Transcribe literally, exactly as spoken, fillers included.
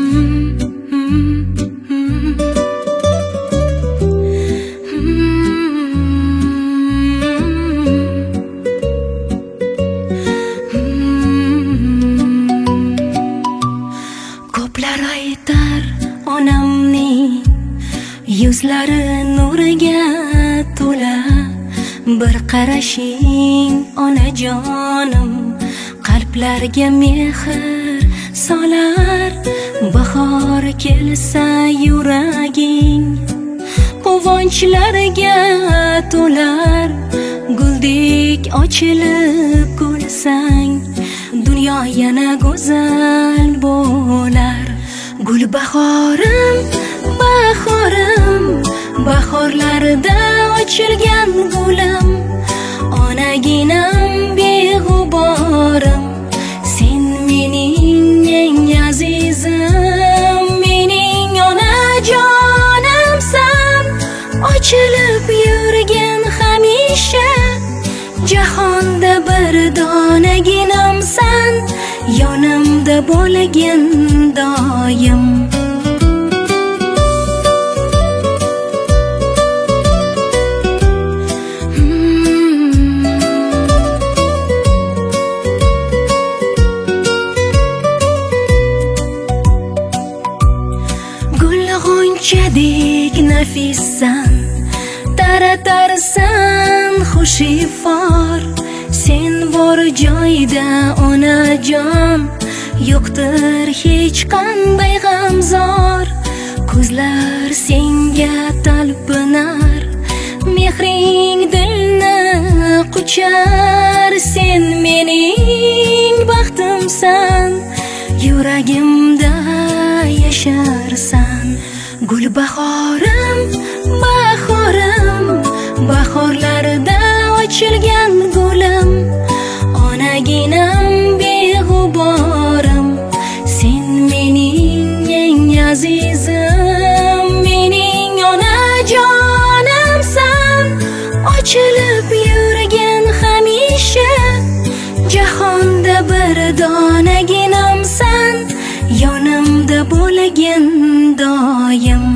Ko'plar aytar onamning yuzlari nuriga to'la, bir qarashing onajonim qalblarga mehr solar. Bahor kelsa yuraging quvonchlarga to'lar, guldek ochilib kulsang dunyo yana go'zal bo'lar. Gul bahorim, bahorim, bahorlarda ochilgan gulim, onaginam beg'uborim, sen mening eng azizim, mening onajonimsan. Ochilib yurgin hamisha, jahonda bir donaginamsan, yonimda bo'lgin doim. G'unchadek nafissan, taratarsan xushifor, sen bor joyda onajon, yo'qdir hech qanday g'amzor. Ko'zlar senga talpinar, mehring dilni quchar, sen mening baxtimsan, yuragimda yasharsan. Gul bahorim, bahorim, bahorlarda ochilgan gulim, onaginam beg'uborim, sen mening eng azizim, mening onajonimsan. Ochilib yurgin hamisha, jahonda bir donaginamsan, yonimda bo'lgin doim.